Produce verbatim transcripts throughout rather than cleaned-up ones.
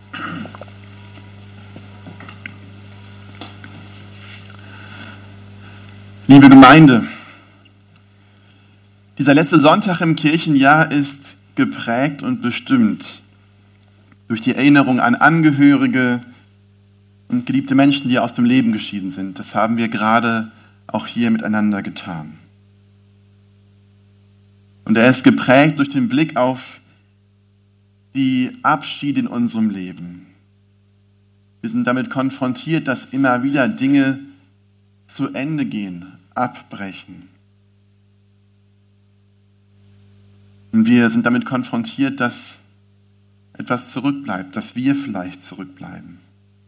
Liebe Gemeinde, dieser letzte Sonntag im Kirchenjahr ist geprägt und bestimmt durch die Erinnerung an Angehörige und geliebte Menschen, die aus dem Leben geschieden sind. Das haben wir gerade auch hier miteinander getan. Und er ist geprägt durch den Blick auf die Abschiede in unserem Leben. Wir sind damit konfrontiert, dass immer wieder Dinge zu Ende gehen, abbrechen. Und wir sind damit konfrontiert, dass etwas zurückbleibt, dass wir vielleicht zurückbleiben.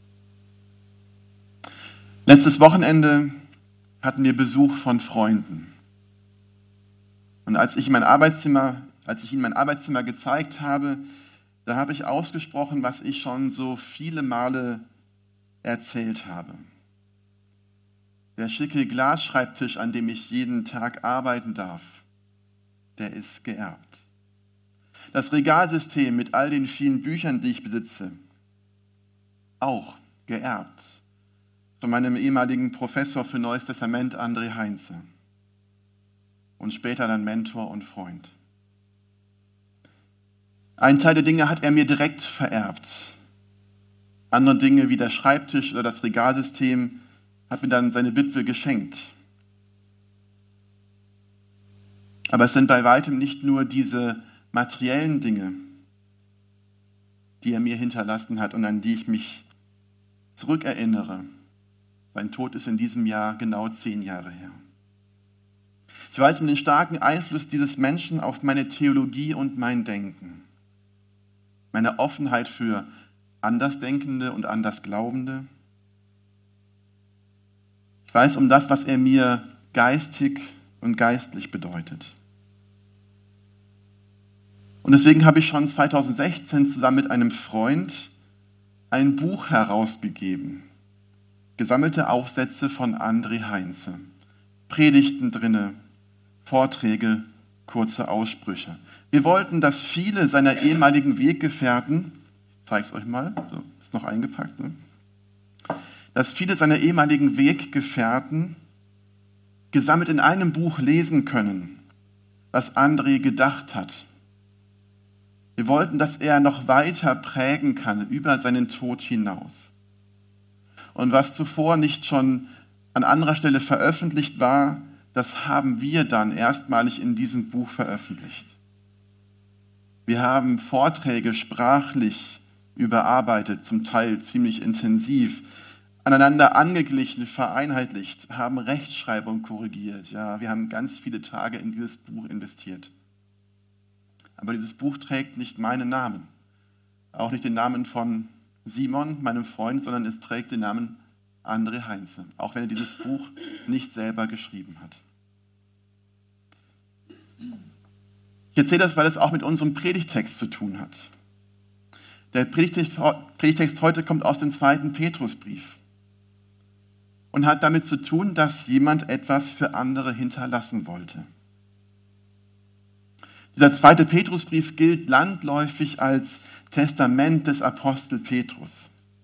Letztes Wochenende hatten wir Besuch von Freunden. Und als ich, in mein Arbeitszimmer, als ich ihnen mein Arbeitszimmer gezeigt habe, da habe ich ausgesprochen, was ich schon so viele Male erzählt habe. Der schicke Glasschreibtisch, an dem ich jeden Tag arbeiten darf, der ist geerbt. Das Regalsystem mit all den vielen Büchern, die ich besitze, auch geerbt. Von meinem ehemaligen Professor für Neues Testament, André Heinze. Und später dann Mentor und Freund. Ein Teil der Dinge hat er mir direkt vererbt. Andere Dinge wie der Schreibtisch oder das Regalsystem hat mir dann seine Witwe geschenkt. Aber es sind bei weitem nicht nur diese materiellen Dinge, die er mir hinterlassen hat und an die ich mich zurückerinnere. Sein Tod ist in diesem Jahr genau zehn Jahre her. Ich weiß um den starken Einfluss dieses Menschen auf meine Theologie und mein Denken. Meine Offenheit für Andersdenkende und Andersglaubende. Ich weiß um das, was er mir geistig und geistlich bedeutet. Und deswegen habe ich schon zweitausendsechzehn zusammen mit einem Freund ein Buch herausgegeben. Gesammelte Aufsätze von André Heinze. Predigten drinne, Vorträge, kurze Aussprüche. Wir wollten, dass viele seiner ehemaligen Weggefährten, ich zeige es euch mal, so, ist noch eingepackt, ne? dass viele seiner ehemaligen Weggefährten gesammelt in einem Buch lesen können, was André gedacht hat. Wir wollten, dass er noch weiter prägen kann über seinen Tod hinaus. Und was zuvor nicht schon an anderer Stelle veröffentlicht war, das haben wir dann erstmalig in diesem Buch veröffentlicht. Wir haben Vorträge sprachlich überarbeitet, zum Teil ziemlich intensiv, aneinander angeglichen, vereinheitlicht, haben Rechtschreibung korrigiert. Ja, wir haben ganz viele Tage in dieses Buch investiert. Aber dieses Buch trägt nicht meinen Namen, auch nicht den Namen von Simon, meinem Freund, sondern es trägt den Namen André Heinze, auch wenn er dieses Buch nicht selber geschrieben hat. Ich erzähle das, weil es auch mit unserem Predigtext zu tun hat. Der Predigtext, Predigtext heute kommt aus dem zweiten Petrusbrief und hat damit zu tun, dass jemand etwas für andere hinterlassen wollte. Dieser zweite Petrusbrief gilt landläufig als Testament des Apostel Petrus.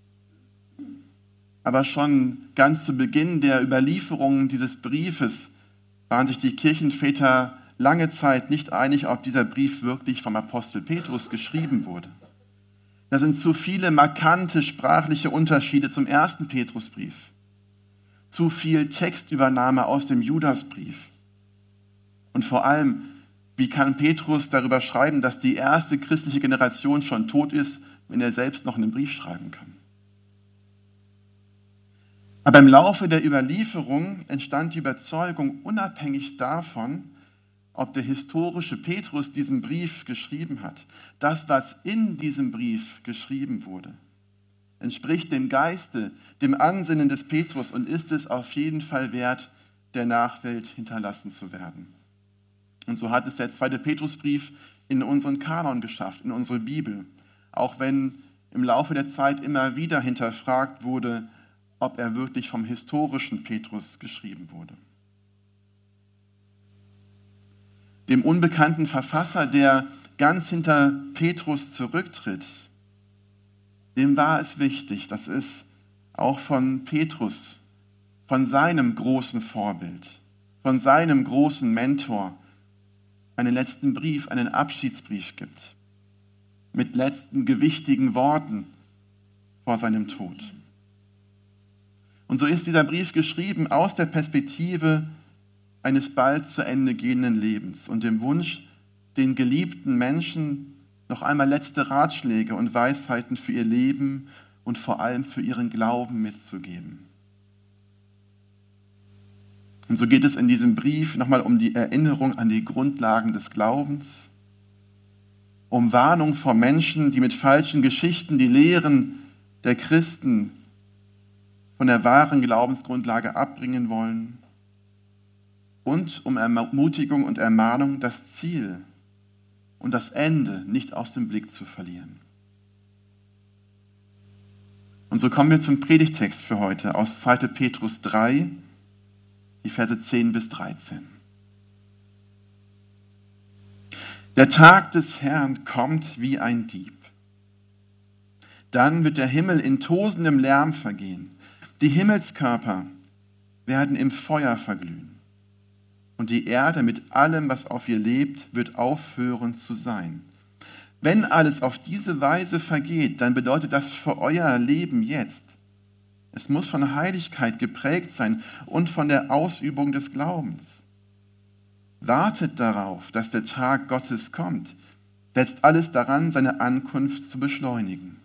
Aber schon ganz zu Beginn der Überlieferung dieses Briefes waren sich die Kirchenväter lange Zeit nicht einig, ob dieser Brief wirklich vom Apostel Petrus geschrieben wurde. Da sind zu viele markante sprachliche Unterschiede zum ersten Petrusbrief. Zu viel Textübernahme aus dem Judasbrief. Und vor allem, wie kann Petrus darüber schreiben, dass die erste christliche Generation schon tot ist, wenn er selbst noch einen Brief schreiben kann? Aber im Laufe der Überlieferung entstand die Überzeugung, unabhängig davon, ob der historische Petrus diesen Brief geschrieben hat. Das, was in diesem Brief geschrieben wurde, entspricht dem Geiste, dem Ansinnen des Petrus und ist es auf jeden Fall wert, der Nachwelt hinterlassen zu werden. Und so hat es der zweite Petrusbrief in unseren Kanon geschafft, in unsere Bibel, auch wenn im Laufe der Zeit immer wieder hinterfragt wurde, ob er wirklich vom historischen Petrus geschrieben wurde. Dem unbekannten Verfasser, der ganz hinter Petrus zurücktritt, dem war es wichtig, dass es auch von Petrus, von seinem großen Vorbild, von seinem großen Mentor, einen letzten Brief, einen Abschiedsbrief gibt, mit letzten gewichtigen Worten vor seinem Tod. Und so ist dieser Brief geschrieben aus der Perspektive eines bald zu Ende gehenden Lebens und dem Wunsch, den geliebten Menschen noch einmal letzte Ratschläge und Weisheiten für ihr Leben und vor allem für ihren Glauben mitzugeben. Und so geht es in diesem Brief nochmal um die Erinnerung an die Grundlagen des Glaubens, um Warnung vor Menschen, die mit falschen Geschichten die Lehren der Christen von der wahren Glaubensgrundlage abbringen wollen und um Ermutigung und Ermahnung, das Ziel und das Ende nicht aus dem Blick zu verlieren. Und so kommen wir zum Predigtext für heute aus zweiter Petrus drei, die Verse zehn bis dreizehn. Der Tag des Herrn kommt wie ein Dieb. Dann wird der Himmel in tosendem Lärm vergehen. Die Himmelskörper werden im Feuer verglühen. Und die Erde mit allem, was auf ihr lebt, wird aufhören zu sein. Wenn alles auf diese Weise vergeht, dann bedeutet das für euer Leben jetzt. Es muss von Heiligkeit geprägt sein und von der Ausübung des Glaubens. Wartet darauf, dass der Tag Gottes kommt. Setzt alles daran, seine Ankunft zu beschleunigen.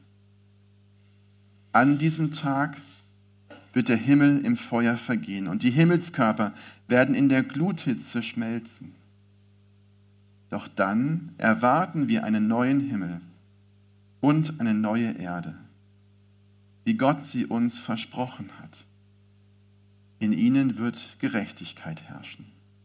An diesem Tag wird der Himmel im Feuer vergehen und die Himmelskörper werden in der Gluthitze schmelzen. Doch dann erwarten wir einen neuen Himmel und eine neue Erde, wie Gott sie uns versprochen hat. In ihnen wird Gerechtigkeit herrschen.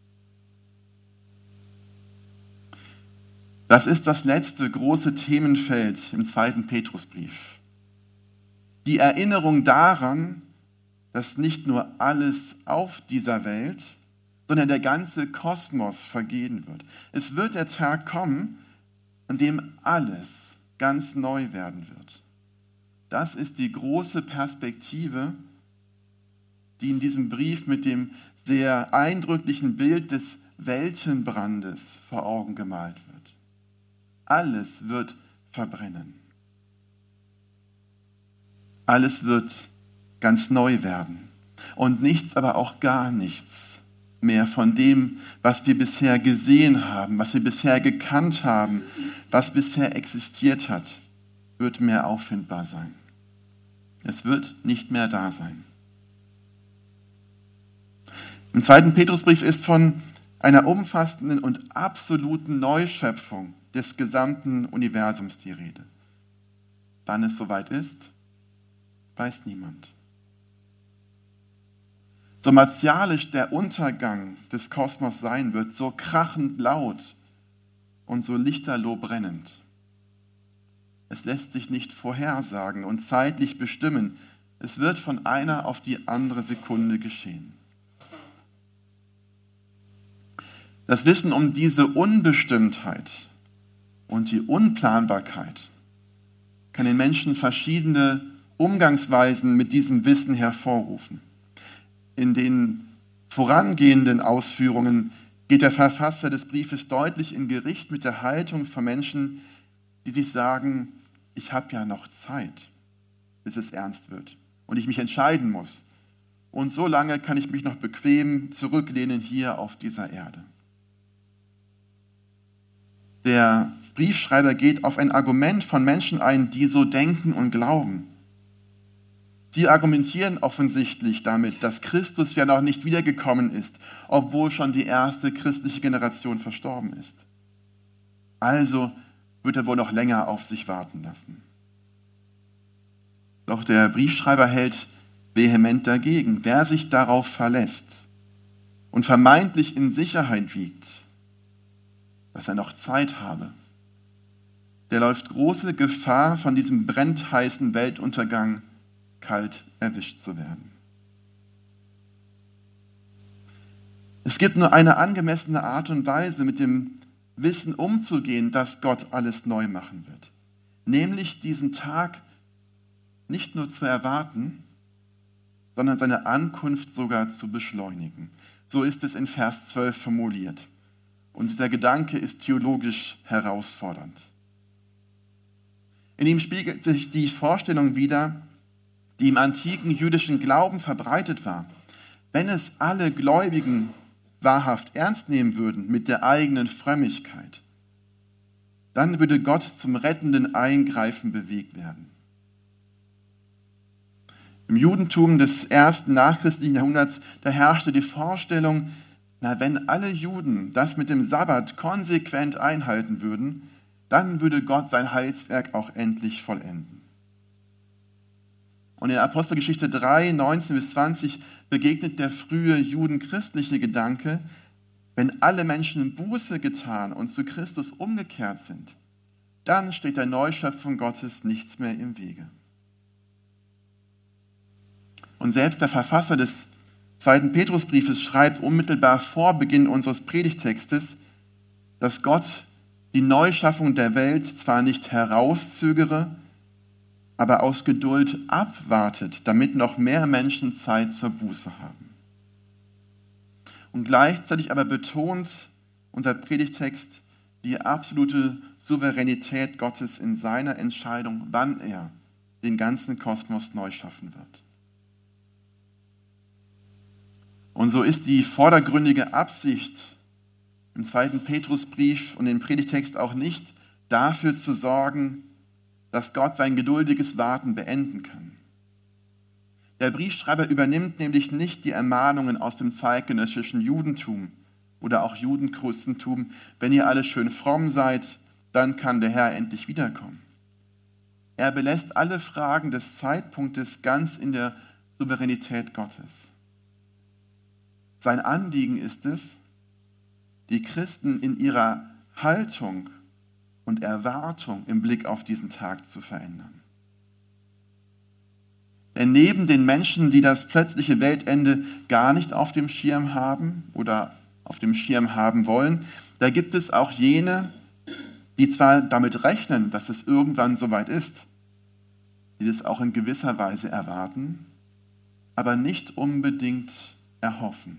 Das ist das letzte große Themenfeld im zweiten Petrusbrief. Die Erinnerung daran, dass nicht nur alles auf dieser Welt, sondern der ganze Kosmos vergehen wird. Es wird der Tag kommen, an dem alles ganz neu werden wird. Das ist die große Perspektive, die in diesem Brief mit dem sehr eindrücklichen Bild des Weltenbrandes vor Augen gemalt wird. Alles wird verbrennen. Alles wird ganz neu werden. Und nichts, aber auch gar nichts mehr von dem, was wir bisher gesehen haben, was wir bisher gekannt haben, was bisher existiert hat, wird mehr auffindbar sein. Es wird nicht mehr da sein. Im zweiten Petrusbrief ist von einer umfassenden und absoluten Neuschöpfung des gesamten Universums die Rede. Wann es soweit ist, weiß niemand. So martialisch der Untergang des Kosmos sein wird, so krachend laut und so lichterloh brennend. Es lässt sich nicht vorhersagen und zeitlich bestimmen. Es wird von einer auf die andere Sekunde geschehen. Das Wissen um diese Unbestimmtheit und die Unplanbarkeit kann den Menschen verschiedene Umgangsweisen mit diesem Wissen hervorrufen. In den vorangehenden Ausführungen geht der Verfasser des Briefes deutlich in Gericht mit der Haltung von Menschen, die sich sagen, ich habe ja noch Zeit, bis es ernst wird und ich mich entscheiden muss. Und so lange kann ich mich noch bequem zurücklehnen hier auf dieser Erde. Der Briefschreiber geht auf ein Argument von Menschen ein, die so denken und glauben. Sie argumentieren offensichtlich damit, dass Christus ja noch nicht wiedergekommen ist, obwohl schon die erste christliche Generation verstorben ist. Also wird er wohl noch länger auf sich warten lassen. Doch der Briefschreiber hält vehement dagegen. Wer sich darauf verlässt und vermeintlich in Sicherheit wiegt, dass er noch Zeit habe, der läuft große Gefahr, von diesem brandheißen Weltuntergang kalt erwischt zu werden. Es gibt nur eine angemessene Art und Weise, mit dem Wissen umzugehen, dass Gott alles neu machen wird. Nämlich diesen Tag nicht nur zu erwarten, sondern seine Ankunft sogar zu beschleunigen. So ist es in Vers zwölf formuliert. Und dieser Gedanke ist theologisch herausfordernd. In ihm spiegelt sich die Vorstellung wider, die im antiken jüdischen Glauben verbreitet war. Wenn es alle Gläubigen wahrhaft ernst nehmen würden mit der eigenen Frömmigkeit, dann würde Gott zum rettenden Eingreifen bewegt werden. Im Judentum des ersten nachchristlichen Jahrhunderts, da herrschte die Vorstellung, na, wenn alle Juden das mit dem Sabbat konsequent einhalten würden, dann würde Gott sein Heilswerk auch endlich vollenden. Und in Apostelgeschichte drei, neunzehn bis zwanzig begegnet der frühe judenchristliche Gedanke, wenn alle Menschen Buße getan und zu Christus umgekehrt sind, dann steht der Neuschöpfung Gottes nichts mehr im Wege. Und selbst der Verfasser des zweiten Petrusbriefes schreibt unmittelbar vor Beginn unseres Predigtextes, dass Gott die Neuschaffung der Welt zwar nicht herauszögere, aber aus Geduld abwartet, damit noch mehr Menschen Zeit zur Buße haben. Und gleichzeitig aber betont unser Predigtext die absolute Souveränität Gottes in seiner Entscheidung, wann er den ganzen Kosmos neu schaffen wird. Und so ist die vordergründige Absicht im zweiten Petrusbrief und im Predigtext auch nicht, dafür zu sorgen, dass Gott sein geduldiges Warten beenden kann. Der Briefschreiber übernimmt nämlich nicht die Ermahnungen aus dem zeitgenössischen Judentum oder auch Judenchristentum, wenn ihr alle schön fromm seid, dann kann der Herr endlich wiederkommen. Er belässt alle Fragen des Zeitpunktes ganz in der Souveränität Gottes. Sein Anliegen ist es, die Christen in ihrer Haltung und Erwartung im Blick auf diesen Tag zu verändern. Denn neben den Menschen, die das plötzliche Weltende gar nicht auf dem Schirm haben oder auf dem Schirm haben wollen, da gibt es auch jene, die zwar damit rechnen, dass es irgendwann soweit ist, die das auch in gewisser Weise erwarten, aber nicht unbedingt erhoffen.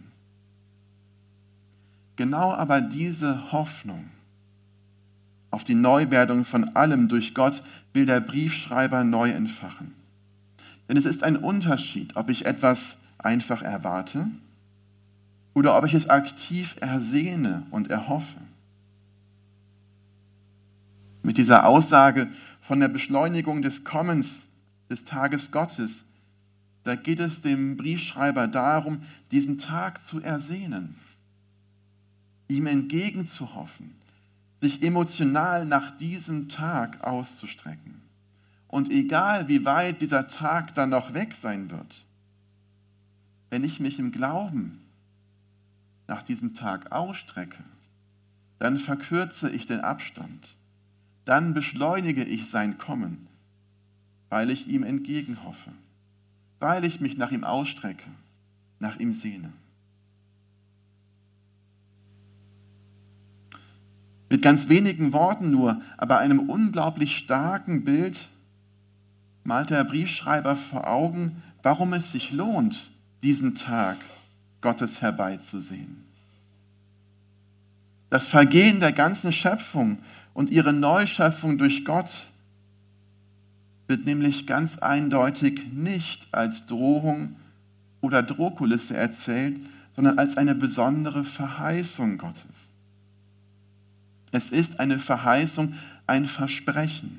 Genau aber diese Hoffnung auf die Neuwerdung von allem durch Gott will der Briefschreiber neu entfachen. Denn es ist ein Unterschied, ob ich etwas einfach erwarte oder ob ich es aktiv ersehne und erhoffe. Mit dieser Aussage von der Beschleunigung des Kommens des Tages Gottes, da geht es dem Briefschreiber darum, diesen Tag zu ersehnen, ihm entgegenzuhoffen, sich emotional nach diesem Tag auszustrecken. Und egal, wie weit dieser Tag dann noch weg sein wird, wenn ich mich im Glauben nach diesem Tag ausstrecke, dann verkürze ich den Abstand, dann beschleunige ich sein Kommen, weil ich ihm entgegenhoffe, weil ich mich nach ihm ausstrecke, nach ihm sehne. Mit ganz wenigen Worten nur, aber einem unglaublich starken Bild malt der Briefschreiber vor Augen, warum es sich lohnt, diesen Tag Gottes herbeizusehen. Das Vergehen der ganzen Schöpfung und ihre Neuschöpfung durch Gott wird nämlich ganz eindeutig nicht als Drohung oder Drohkulisse erzählt, sondern als eine besondere Verheißung Gottes. Es ist eine Verheißung, ein Versprechen.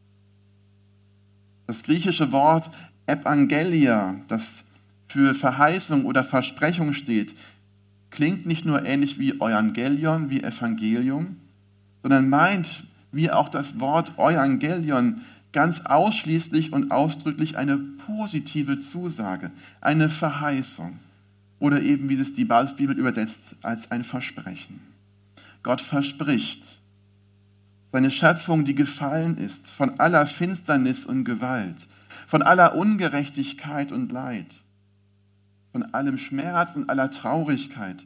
Das griechische Wort Evangelia, das für Verheißung oder Versprechung steht, klingt nicht nur ähnlich wie Evangelion, wie Evangelium, sondern meint, wie auch das Wort Evangelion, ganz ausschließlich und ausdrücklich eine positive Zusage, eine Verheißung oder eben, wie es die Basisbibel übersetzt, als ein Versprechen. Gott verspricht, seine Schöpfung, die gefallen ist, von aller Finsternis und Gewalt, von aller Ungerechtigkeit und Leid, von allem Schmerz und aller Traurigkeit,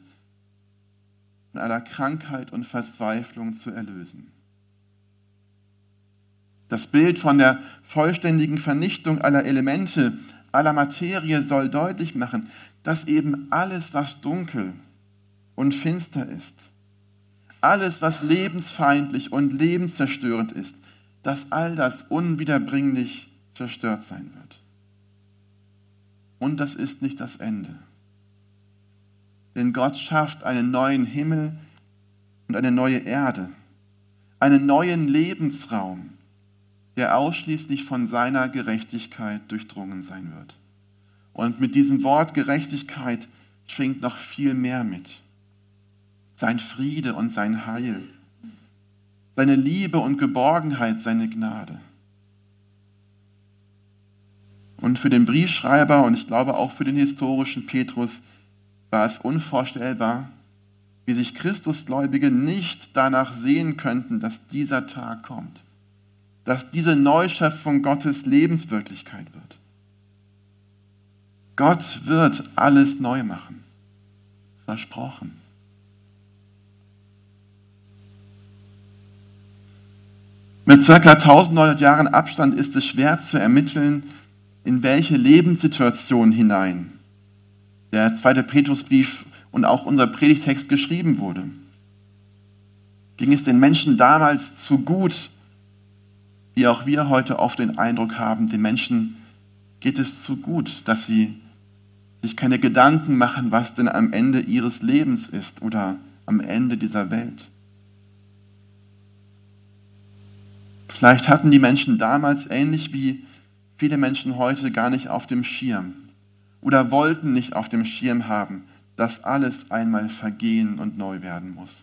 von aller Krankheit und Verzweiflung zu erlösen. Das Bild von der vollständigen Vernichtung aller Elemente, aller Materie soll deutlich machen, dass eben alles, was dunkel und finster ist, alles, was lebensfeindlich und lebenszerstörend ist, dass all das unwiederbringlich zerstört sein wird. Und das ist nicht das Ende. Denn Gott schafft einen neuen Himmel und eine neue Erde, einen neuen Lebensraum, der ausschließlich von seiner Gerechtigkeit durchdrungen sein wird. Und mit diesem Wort Gerechtigkeit schwingt noch viel mehr mit. Sein Friede und sein Heil, seine Liebe und Geborgenheit, seine Gnade. Und für den Briefschreiber und ich glaube auch für den historischen Petrus war es unvorstellbar, wie sich Christusgläubige nicht danach sehen könnten, dass dieser Tag kommt, dass diese Neuschöpfung Gottes Lebenswirklichkeit wird. Gott wird alles neu machen. Versprochen. Mit ca. eintausendneunhundert Jahren Abstand ist es schwer zu ermitteln, in welche Lebenssituation hinein der zweite Petrusbrief und auch unser Predigtext geschrieben wurde. Ging es den Menschen damals zu gut, wie auch wir heute oft den Eindruck haben, den Menschen geht es zu gut, dass sie sich keine Gedanken machen, was denn am Ende ihres Lebens ist oder am Ende dieser Welt. Vielleicht hatten die Menschen damals, ähnlich wie viele Menschen heute, gar nicht auf dem Schirm oder wollten nicht auf dem Schirm haben, dass alles einmal vergehen und neu werden muss.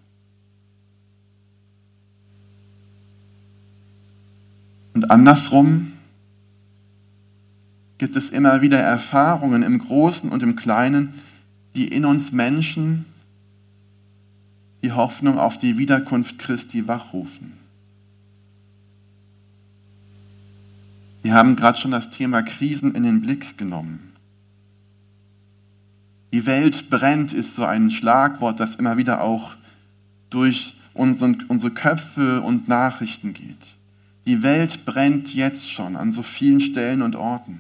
Und andersrum gibt es immer wieder Erfahrungen im Großen und im Kleinen, die in uns Menschen die Hoffnung auf die Wiederkunft Christi wachrufen. Wir haben gerade schon das Thema Krisen in den Blick genommen. Die Welt brennt ist so ein Schlagwort, das immer wieder auch durch unseren, unsere Köpfe und Nachrichten geht. Die Welt brennt jetzt schon an so vielen Stellen und Orten.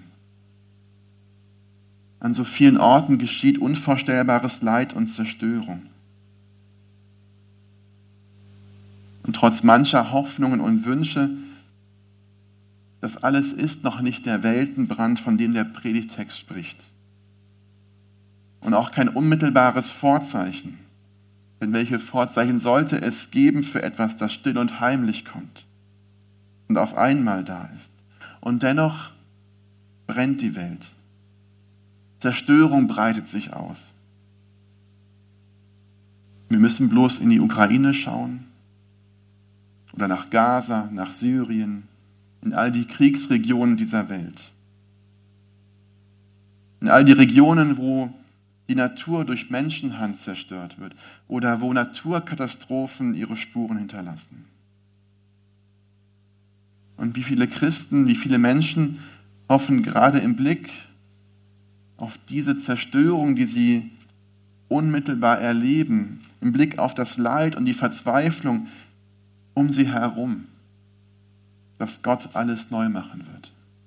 An so vielen Orten geschieht unvorstellbares Leid und Zerstörung. Und trotz mancher Hoffnungen und Wünsche, das alles ist noch nicht der Weltenbrand, von dem der Predigtext spricht. Und auch kein unmittelbares Vorzeichen. Denn welche Vorzeichen sollte es geben für etwas, das still und heimlich kommt und auf einmal da ist? Und dennoch brennt die Welt. Zerstörung breitet sich aus. Wir müssen bloß in die Ukraine schauen oder nach Gaza, nach Syrien, in all die Kriegsregionen dieser Welt. In all die Regionen, wo die Natur durch Menschenhand zerstört wird oder wo Naturkatastrophen ihre Spuren hinterlassen. Und wie viele Christen, wie viele Menschen hoffen gerade im Blick auf diese Zerstörung, die sie unmittelbar erleben, im Blick auf das Leid und die Verzweiflung um sie herum, dass Gott alles neu machen wird.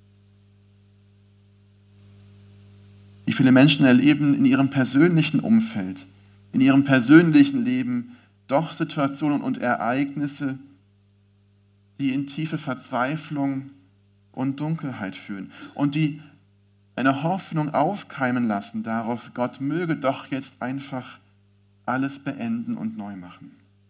Wie viele Menschen erleben in ihrem persönlichen Umfeld, in ihrem persönlichen Leben doch Situationen und Ereignisse, die in tiefe Verzweiflung und Dunkelheit führen und die eine Hoffnung aufkeimen lassen darauf, Gott möge doch jetzt einfach alles beenden und neu machen.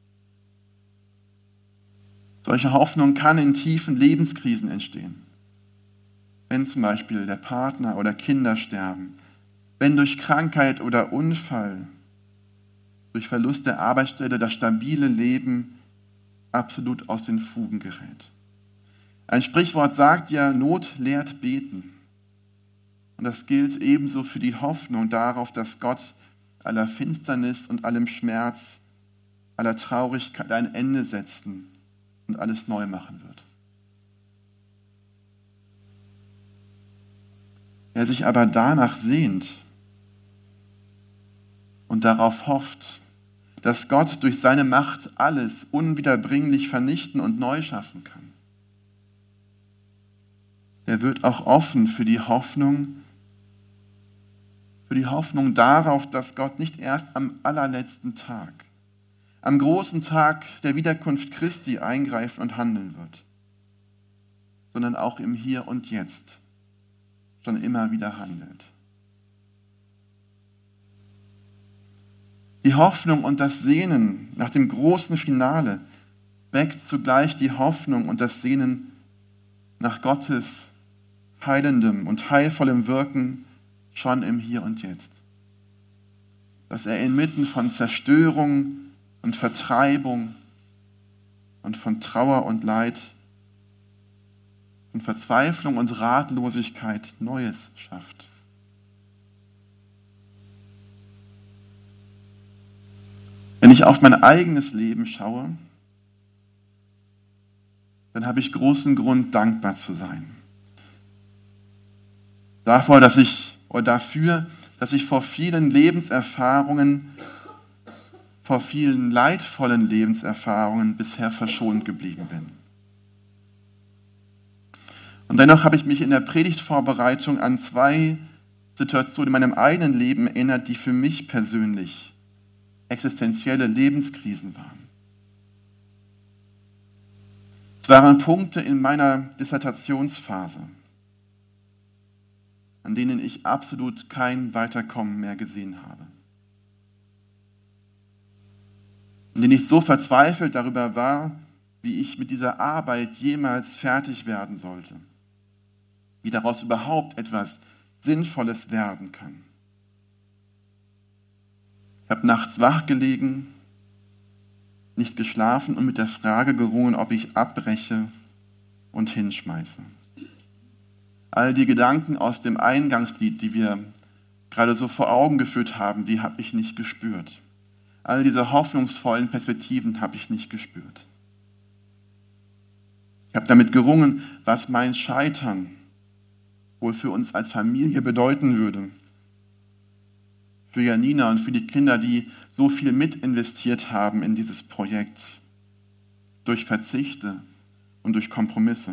Solche Hoffnung kann in tiefen Lebenskrisen entstehen. Wenn zum Beispiel der Partner oder Kinder sterben, wenn durch Krankheit oder Unfall, durch Verlust der Arbeitsstelle das stabile Leben absolut aus den Fugen gerät. Ein Sprichwort sagt ja, Not lehrt beten. Und das gilt ebenso für die Hoffnung darauf, dass Gott aller Finsternis und allem Schmerz, aller Traurigkeit ein Ende setzen und alles neu machen wird. Wer sich aber danach sehnt und darauf hofft, dass Gott durch seine Macht alles unwiederbringlich vernichten und neu schaffen kann, der wird auch offen für die Hoffnung, für die Hoffnung darauf, dass Gott nicht erst am allerletzten Tag, am großen Tag der Wiederkunft Christi eingreifen und handeln wird, sondern auch im Hier und Jetzt schon immer wieder handelt. Die Hoffnung und das Sehnen nach dem großen Finale weckt zugleich die Hoffnung und das Sehnen nach Gottes heilendem und heilvollem Wirken schon im Hier und Jetzt. Dass er inmitten von Zerstörung und Vertreibung und von Trauer und Leid, von Verzweiflung und Ratlosigkeit Neues schafft. Wenn ich auf mein eigenes Leben schaue, dann habe ich großen Grund, dankbar zu sein. Davor, dass ich, oder dafür, dass ich vor vielen Lebenserfahrungen, vor vielen leidvollen Lebenserfahrungen bisher verschont geblieben bin. Und dennoch habe ich mich in der Predigtvorbereitung an zwei Situationen in meinem eigenen Leben erinnert, die für mich persönlich existenzielle Lebenskrisen waren. Es waren Punkte in meiner Dissertationsphase, an denen ich absolut kein Weiterkommen mehr gesehen habe. In denen ich so verzweifelt darüber war, wie ich mit dieser Arbeit jemals fertig werden sollte, wie daraus überhaupt etwas Sinnvolles werden kann. Ich habe nachts wach gelegen, nicht geschlafen und mit der Frage gerungen, ob ich abbreche und hinschmeiße. All die Gedanken aus dem Eingangslied, die wir gerade so vor Augen geführt haben, die habe ich nicht gespürt. All diese hoffnungsvollen Perspektiven habe ich nicht gespürt. Ich habe damit gerungen, was mein Scheitern wohl für uns als Familie bedeuten würde. Für Janina und für die Kinder, die so viel mitinvestiert haben in dieses Projekt, durch Verzichte und durch Kompromisse.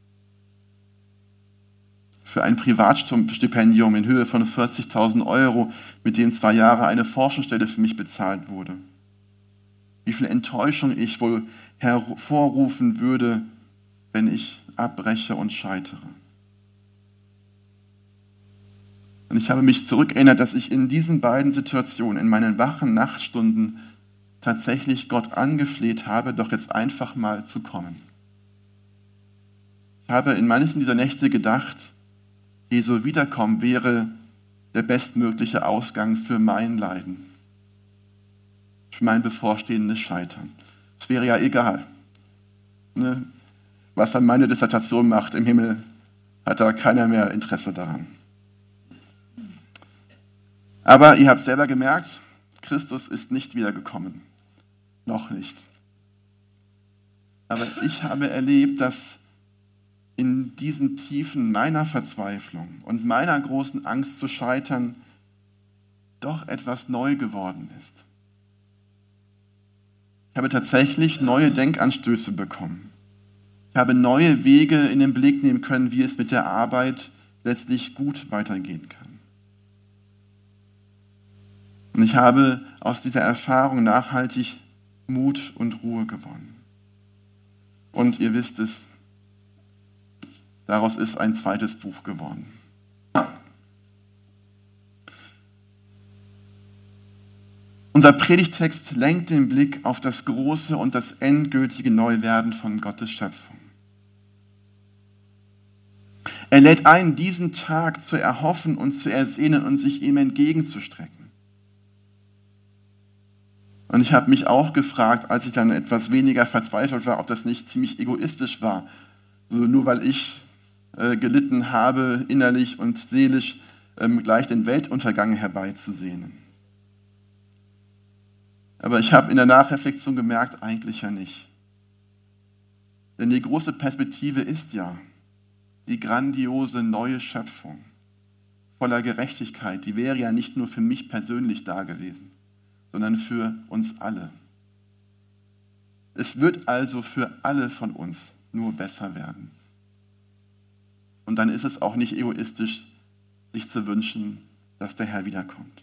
Für ein Privatstipendium in Höhe von vierzigtausend Euro, mit dem zwei Jahre eine Forschungsstelle für mich bezahlt wurde. Wie viel Enttäuschung ich wohl hervorrufen würde, wenn ich abbreche und scheitere. Und ich habe mich zurückerinnert, dass ich in diesen beiden Situationen, in meinen wachen Nachtstunden, tatsächlich Gott angefleht habe, doch jetzt einfach mal zu kommen. Ich habe in manchen dieser Nächte gedacht, Jesu Wiederkommen wäre der bestmögliche Ausgang für mein Leiden, für mein bevorstehendes Scheitern. Es wäre ja egal, ne? Was dann meine Dissertation macht im Himmel, hat da keiner mehr Interesse daran. Aber ihr habt selber gemerkt, Christus ist nicht wiedergekommen. Noch nicht. Aber ich habe erlebt, dass in diesen Tiefen meiner Verzweiflung und meiner großen Angst zu scheitern doch etwas neu geworden ist. Ich habe tatsächlich neue Denkanstöße bekommen. Ich habe neue Wege in den Blick nehmen können, wie es mit der Arbeit letztlich gut weitergehen kann. Und ich habe aus dieser Erfahrung nachhaltig Mut und Ruhe gewonnen. Und ihr wisst es, daraus ist ein zweites Buch geworden. Unser Predigtext lenkt den Blick auf das große und das endgültige Neuwerden von Gottes Schöpfung. Er lädt ein, diesen Tag zu erhoffen und zu ersehnen und sich ihm entgegenzustrecken. Und ich habe mich auch gefragt, als ich dann etwas weniger verzweifelt war, ob das nicht ziemlich egoistisch war. Also nur weil ich äh, gelitten habe, innerlich und seelisch, ähm, gleich den Weltuntergang herbeizusehnen. Aber ich habe in der Nachreflexion gemerkt, eigentlich ja nicht. Denn die große Perspektive ist ja die grandiose neue Schöpfung voller Gerechtigkeit. Die wäre ja nicht nur für mich persönlich da gewesen, sondern für uns alle. Es wird also für alle von uns nur besser werden. Und dann ist es auch nicht egoistisch, sich zu wünschen, dass der Herr wiederkommt.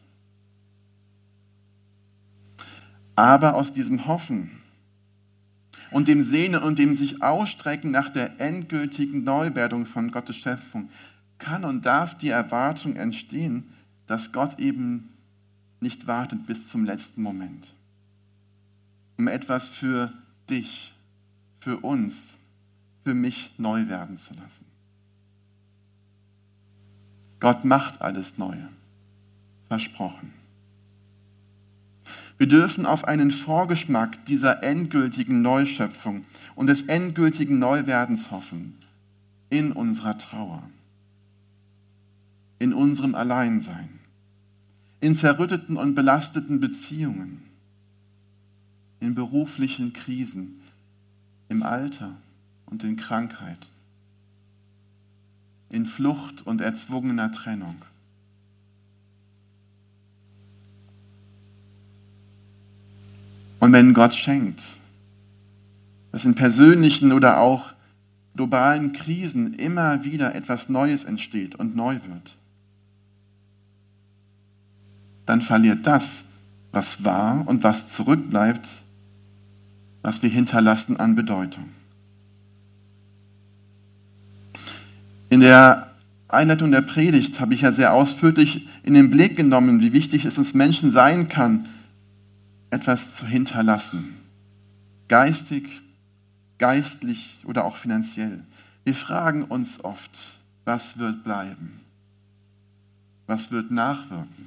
Aber aus diesem Hoffen und dem Sehnen und dem sich ausstrecken nach der endgültigen Neuwerdung von Gottes Schöpfung kann und darf die Erwartung entstehen, dass Gott eben nicht wartet bis zum letzten Moment, um etwas für dich, für uns, für mich neu werden zu lassen. Gott macht alles neu, versprochen. Wir dürfen auf einen Vorgeschmack dieser endgültigen Neuschöpfung und des endgültigen Neuwerdens hoffen, in unserer Trauer, in unserem Alleinsein, in zerrütteten und belasteten Beziehungen, in beruflichen Krisen, im Alter und in Krankheit, in Flucht und erzwungener Trennung. Und wenn Gott schenkt, dass in persönlichen oder auch globalen Krisen immer wieder etwas Neues entsteht und neu wird, dann verliert das, was war und was zurückbleibt, was wir hinterlassen an Bedeutung. In der Einleitung der Predigt habe ich ja sehr ausführlich in den Blick genommen, wie wichtig es uns Menschen sein kann, etwas zu hinterlassen. Geistig, geistlich oder auch finanziell. Wir fragen uns oft, was wird bleiben? Was wird nachwirken?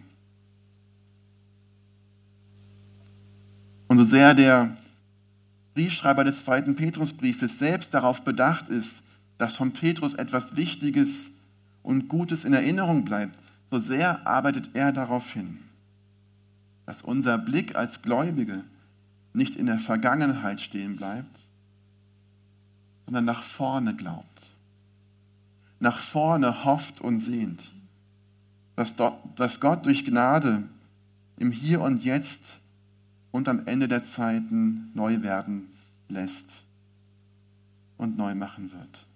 Und so sehr der Briefschreiber des zweiten Petrusbriefes selbst darauf bedacht ist, dass von Petrus etwas Wichtiges und Gutes in Erinnerung bleibt, so sehr arbeitet er darauf hin, dass unser Blick als Gläubige nicht in der Vergangenheit stehen bleibt, sondern nach vorne glaubt, nach vorne hofft und sehnt, dass Gott durch Gnade im Hier und Jetzt und am Ende der Zeiten neu werden lässt und neu machen wird.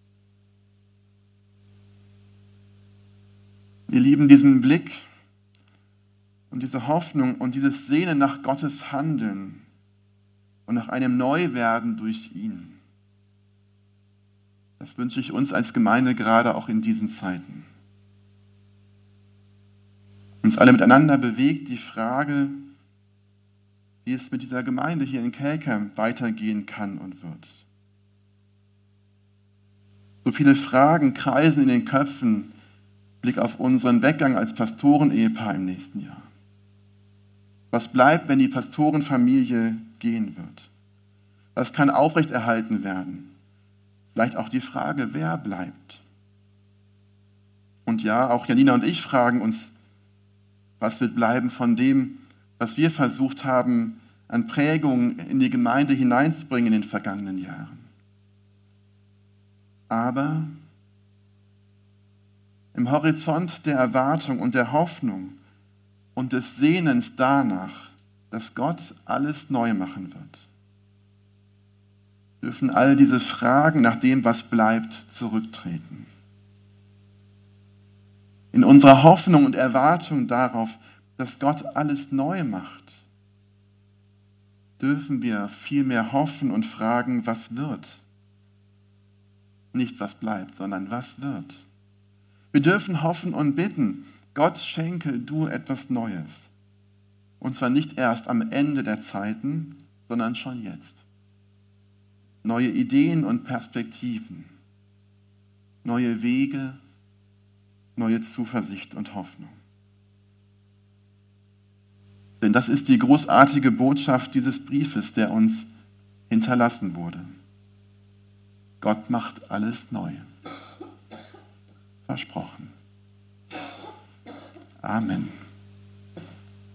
Wir lieben diesen Blick und diese Hoffnung und dieses Sehnen nach Gottes Handeln und nach einem Neuwerden durch ihn. Das wünsche ich uns als Gemeinde gerade auch in diesen Zeiten. Uns alle miteinander bewegt die Frage, wie es mit dieser Gemeinde hier in Kelkheim weitergehen kann und wird. So viele Fragen kreisen in den Köpfen, Blick auf unseren Weggang als Pastorenehepaar im nächsten Jahr. Was bleibt, wenn die Pastorenfamilie gehen wird? Was kann aufrechterhalten werden? Vielleicht auch die Frage, wer bleibt? Und ja, auch Janina und ich fragen uns, was wird bleiben von dem, was wir versucht haben, an Prägungen in die Gemeinde hineinzubringen in den vergangenen Jahren. Aber im Horizont der Erwartung und der Hoffnung und des Sehnens danach, dass Gott alles neu machen wird, dürfen all diese Fragen nach dem, was bleibt, zurücktreten. In unserer Hoffnung und Erwartung darauf, dass Gott alles neu macht, dürfen wir vielmehr hoffen und fragen, was wird? Nicht was bleibt, sondern was wird? Wir dürfen hoffen und bitten, Gott schenke du etwas Neues. Und zwar nicht erst am Ende der Zeiten, sondern schon jetzt. Neue Ideen und Perspektiven, neue Wege, neue Zuversicht und Hoffnung. Denn das ist die großartige Botschaft dieses Briefes, der uns hinterlassen wurde. Gott macht alles neu. Versprochen. Amen.